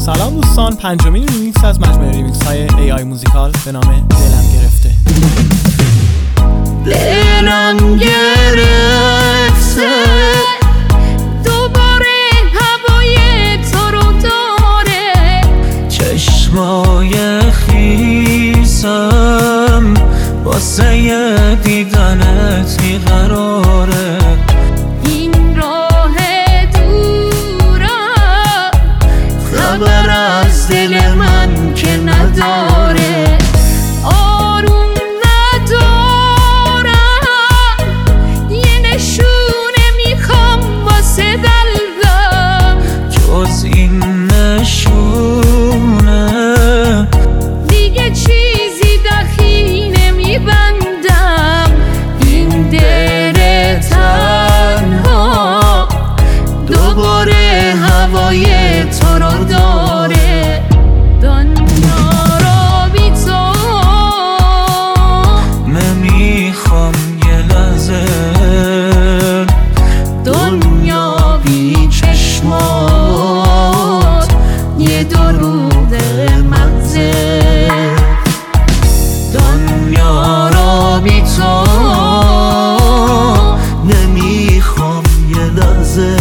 سلام دوستان، پنجمین ریمیکس از مجموعه ریمیکس های AI موزیکال به نام دلم گرفته. دلم گرفته دوباره هوای تو رو داره، چشمای خیسم واسه دیدنت بیقراره. این راه دورم خبر از دل من که نداره، آروم ندارم یه نشونه میخوام واسه قلبم، جز این نشونه دیگه چیزی دخیل نمیبندم. این دل تنها دوباره هوای تو رو داره، دنیا رو بی تو نمیخوام یه لحظه، دنیا بی چشمات یه دروغ مغزه، دنیا رو بی تو نمیخوام یه لحظه،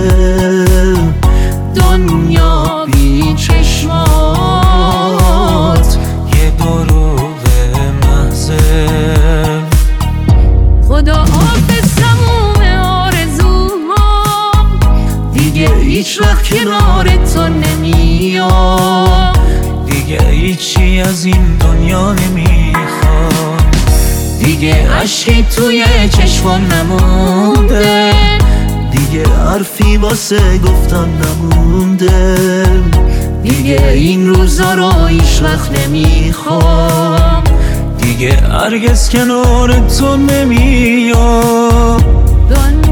دنیا بی چشمات یه دروغ محضه. خدا حافظ تموم آرزوهام، دیگه هیچ وقت کنار تو نمیام، دیگه هیچی از این دنیا نمیخوام، دیگه عشقی توی چشمام نمونده، دیگه حرفی واسه گفتن نمونده، دیگه این روزا رو هیچ وقت نمیخوام، دیگه هرگز کنار تو نمیام.